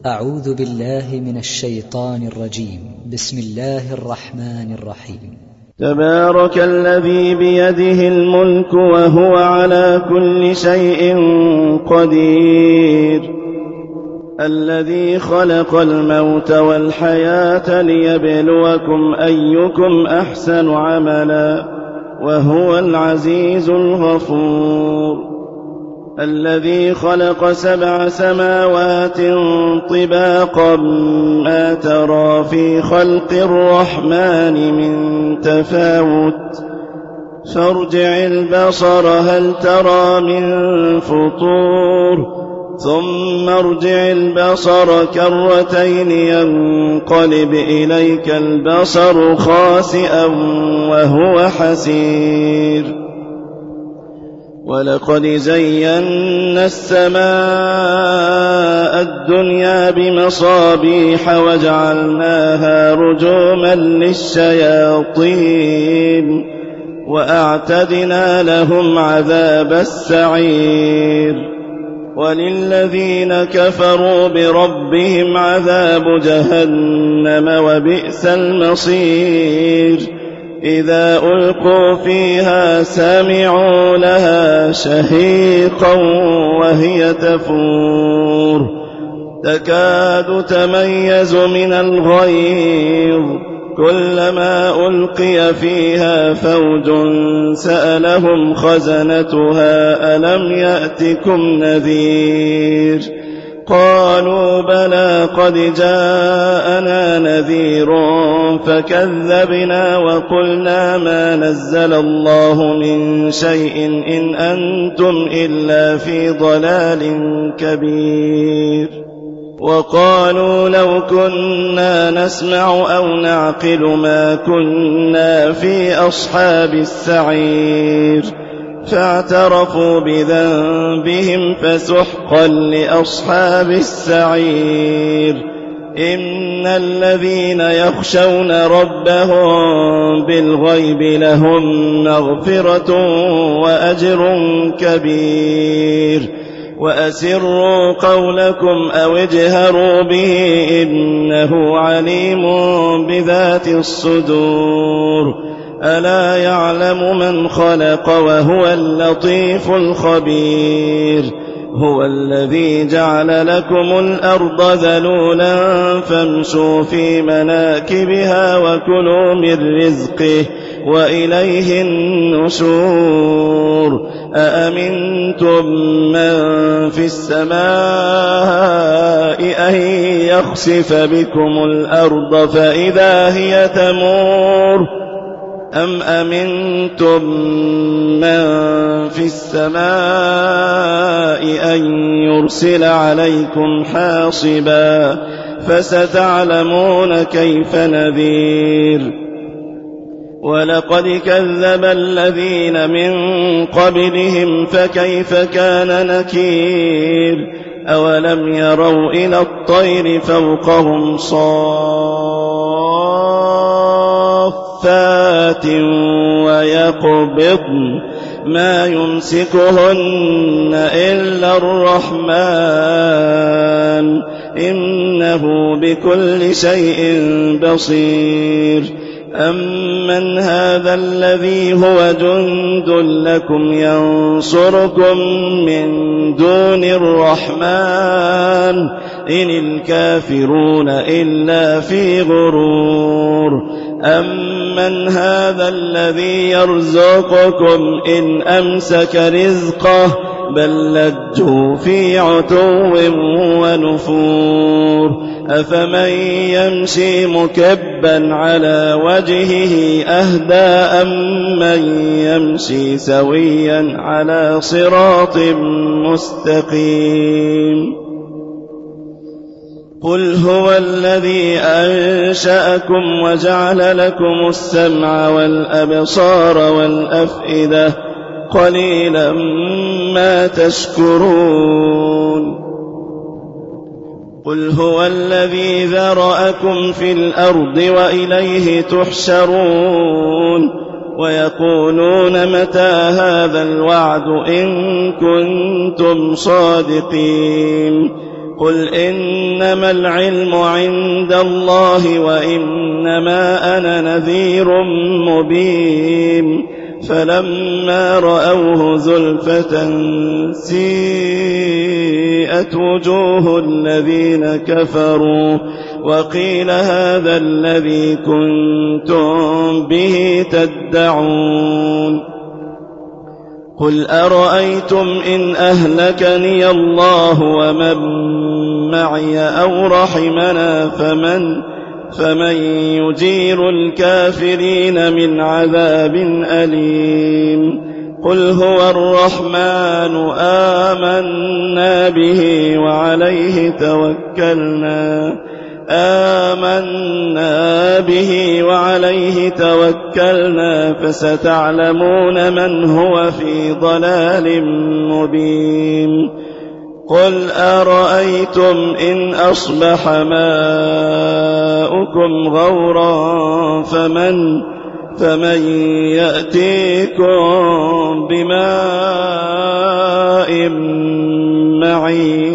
أعوذ بالله من الشيطان الرجيم. بسم الله الرحمن الرحيم. تبارك الذي بيده الملك وهو على كل شيء قدير، الذي خلق الموت والحياة ليبلوكم أيكم أحسن عملا وهو العزيز الغفور، الذي خلق 7 سماوات طباقا ما ترى في خلق الرحمن من تفاوت، فارجع البصر هل ترى من فطور، ثم ارجع البصر كرتين ينقلب إليك البصر خاسئا وهو حسير. ولقد زينا السماء الدنيا بمصابيح وجعلناها رجوما للشياطين وأعتدنا لهم عذاب السعير. وللذين كفروا بربهم عذاب جهنم وبئس المصير. إذا ألقوا فيها سمعوا لها شهيقا وهي تفور، تكاد تميز من الغيظ، كلما ألقي فيها فوج سألهم خزنتها ألم يأتكم نذير؟ قالوا بلى قد جاءنا نذير فكذبنا وقلنا ما نزل الله من شيء إن أنتم إلا في ضلال كبير. وقالوا لو كنا نسمع أو نعقل ما كنا في أصحاب السعير، فاعترفوا بذنبهم فسحقا لأصحاب السعير. إن الذين يخشون ربهم بالغيب لهم مغفرة وأجر كبير. وأسروا قولكم أو اجهروا به إنه عليم بذات الصدور. ألا يعلم من خلق وهو اللطيف الخبير. هو الذي جعل لكم الأرض ذلولا فامشوا في مناكبها وكلوا من رزقه وإليه النشور. أأمنتم من في السماء أن يخسف بكم الأرض فإذا هي تمور، أم أمنتم من في السماء أن يرسل عليكم حاصبا فستعلمون كيف نذير. ولقد كذب الذين من قبلهم فكيف كان نكير. أولم يروا إلى الطير فوقهم صافات ويقبضن ما يمسكهن إلا الرحمن إنه بكل شيء بصير. أمن هذا الذي هو جند لكم ينصركم من دون الرحمن إن الكافرون إلا في غرور. أمن هذا الذي يرزقكم إن أمسك رزقه بل لجوا في عتو ونفور. أفمن يمشي مكبا على وجهه أهدى أمن يمشي سويا على صراط مستقيم. قل هو الذي أنشأكم وجعل لكم السمع والأبصار والأفئدة قليلا ما تشكرون. قل هو الذي ذرأكم في الأرض وإليه تحشرون. ويقولون متى هذا الوعد إن كنتم صادقين. قل إنما العلم عند الله وإنما أنا نذير مبين فلما رأوه زلفة سيئت وجوه الذين كفروا وقيل هذا الذي كنتم به تدعون قل أرأيتم إن أهلكني الله ومن معي أو رحمنا فمن يجير الكافرين من عذاب أليم قل هو الرحمن آمنا به وعليه توكلنا فستعلمون من هو في ضلال مبين قل أرأيتم إن أصبح ماؤكم غورا فمن يأتيكم بماء معين